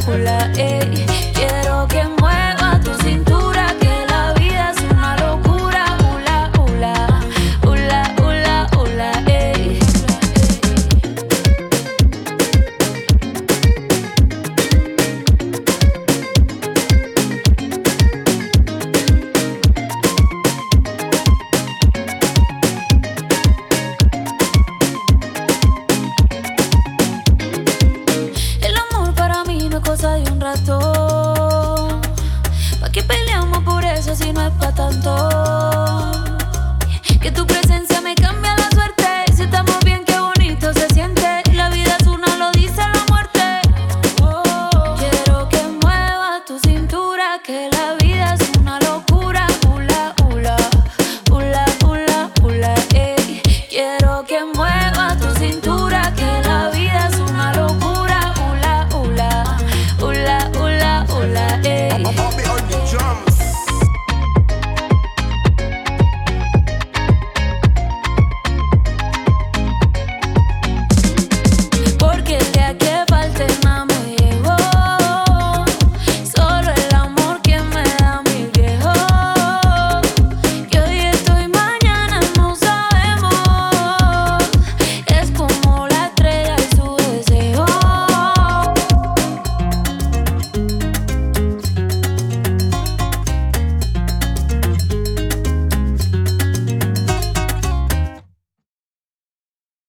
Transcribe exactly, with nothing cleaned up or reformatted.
ula, ey. Quiero que mueva tu cintura, que la vida es una locura, ula, ula, ula, ula, ula, ey. El amor para mí no es cosa de un rato. ¿Pa' qué peleamos por eso si no es pa' tanto? Que tu presencia me cambia la suerte. Si estamos bien, qué bonito se siente. La vida es una, lo dice la muerte. Oh, quiero que mueva tu cintura, que la vida es una locura. Ula, ula, ula, ula, ula, ey. Quiero que mueva tu cintura, que la vida es una locura. Ula, ula, ula, ula, ula, ey.